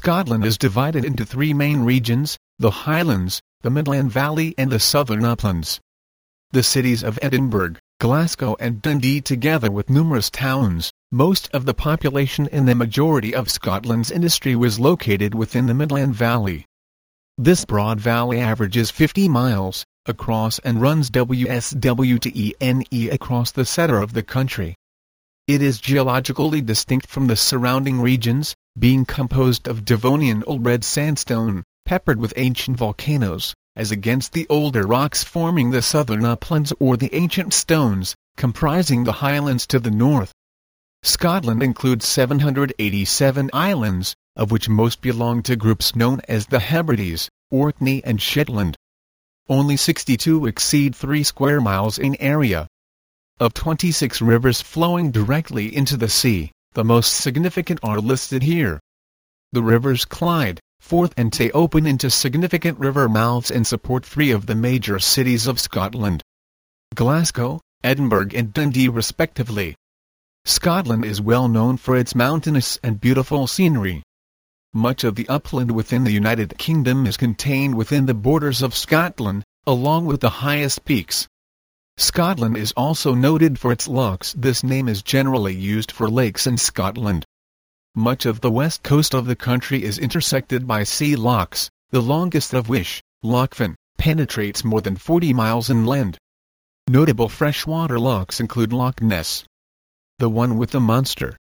Scotland is divided into three main regions: the Highlands, the Midland Valley and the Southern Uplands. The cities of Edinburgh, Glasgow and Dundee, together with numerous towns, most of the population and the majority of Scotland's industry, was located within the Midland Valley. This broad valley averages 50 miles across and runs westward to Ene across the center of the country. It is geologically distinct from the surrounding regions, being composed of Devonian Old Red Sandstone, peppered with ancient volcanoes, as against the older rocks forming the southern uplands, or the ancient stones, comprising the highlands to the north. Scotland includes 787 islands, of which most belong to groups known as the Hebrides, Orkney and Shetland. Only 62 exceed 3 square miles in area. Of 26 rivers flowing directly into the sea, the most significant are listed here. The rivers Clyde, Forth and Tay open into significant river mouths and support 3 of the major cities of Scotland: Glasgow, Edinburgh and Dundee respectively. Scotland is well known for its mountainous and beautiful scenery. Much of the upland within the United Kingdom is contained within the borders of Scotland, along with the highest peaks. Scotland is also noted for its lochs. This name is generally used for lakes in Scotland. Much of the west coast of the country is intersected by sea lochs, the longest of which, Loch Fyne, penetrates more than 40 miles in length. Notable freshwater lochs include Loch Ness, the one with the Munster,